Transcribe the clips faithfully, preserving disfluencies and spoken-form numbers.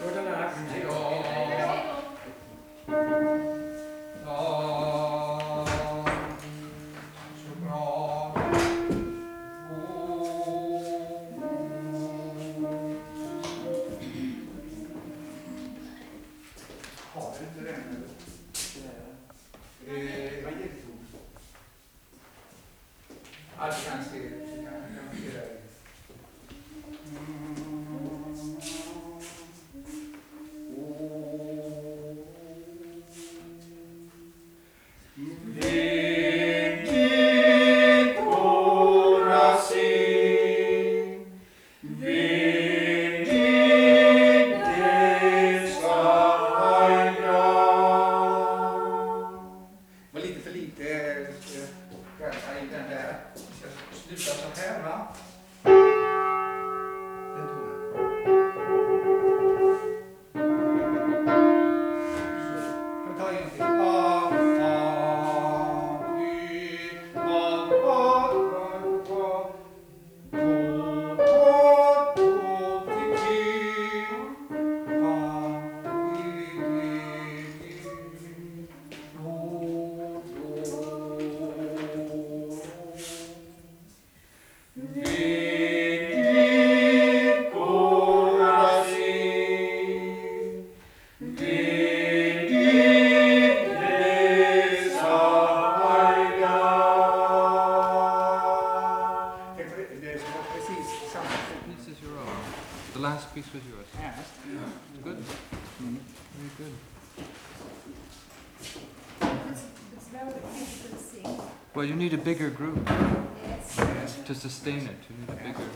Well, you need a bigger group. Yes. Yes. To sustain it, you need a bigger.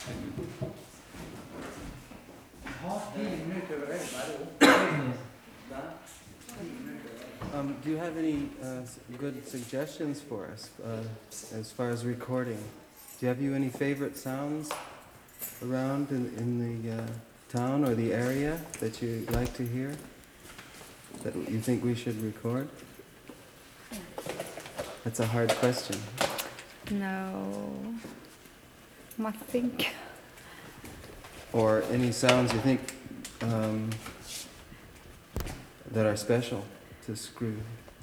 um, do you have any uh, good suggestions for us uh, as far as recording? Do you have you any favorite sounds around in, in the uh, town or the area that you like to hear that you think we should record? That's a hard question. No, I think. Or any sounds you think um, that are special to Screw?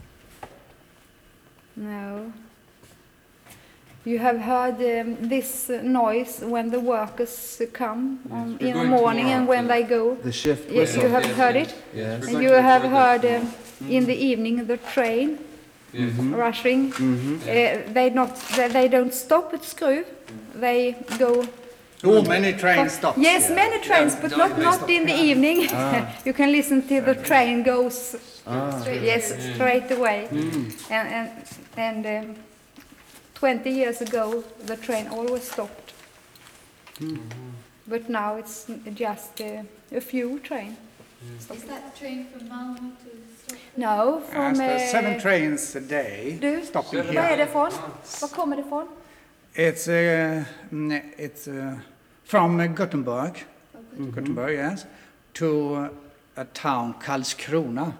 No. You have heard um, this uh, noise when the workers uh, come um, in the morning and when they go. The shift Yes, whistle. you have yes, heard yes. it. Yes. And you have heard um, mm. in the evening the train Yes. Mm-hmm. rushing. Mm-hmm. Uh, they not they, they don't stop at Skruv. They go. Oh, many trains stop. Yes, yeah. many trains, but not not in the evening. Ah. You can listen till the train goes. Ah. Yes, straight away. Mm. And and and um, twenty years ago, the train always stopped. Mm. But now it's just uh, a few trains. Is that train from Malmö to Stockholm? No, from... Yes, there's uh, seven trains a day Du, stopping vad är here. det ifrån? Var kommer det ifrån? It's uh, mm, it's uh, from uh, Gothenburg, Okay. Gothenburg, yes, to uh, a town Karlskrona.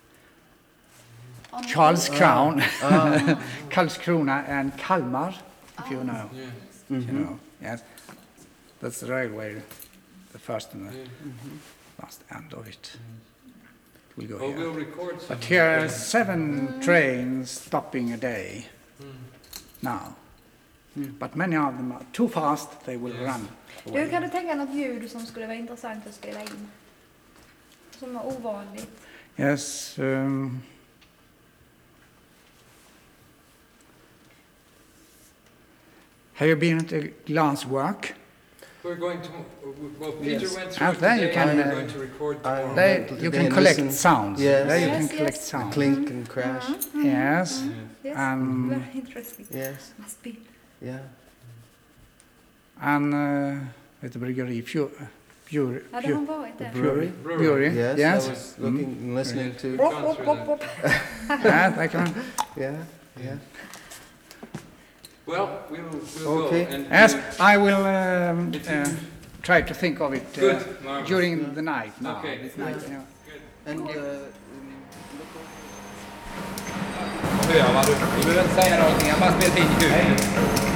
On the Karlskrona, Ah. Karlskrona and Kalmar, if you know. Yeah. You Mm-hmm. know, yes, that's the railway, the first and the Yeah. last end of it. We'll go Well, here. we'll record some. But here are seven trains stopping a day Mm. now. But many of them are too fast, they will Yes. run Du, away. kan du tänka något ljud som skulle vara intressant att spela in? Som är ovanligt. Yes. Um, have you been at a glass work? We're going to. Well, Peter Yes. went through And it then you today, can, and we're uh, going to record I- tomorrow. There Today you can and collect listen. sounds. Yes. There you Yes, can yes. collect sounds. Clink and crash. Yes. Yes, Um, very interesting. Yes. Must be. Yeah. And uh, at the bryggeri, Pure, Pure, Hade Pure, hon varit där? Brewery. Brewery. Yes. Yes. I was looking and listening to. We've gone through that. Yeah, they can. Yeah. Yeah. Well, we'll, we'll Okay. go. And Yes, uh, I will um, If uh, you- try to think of it uh, Good, marvelous. during the night now. Okay. This night, Yeah. yeah. And uh, Hör vad du, du behöver inte säga någonting, jag bara spelar in ljud.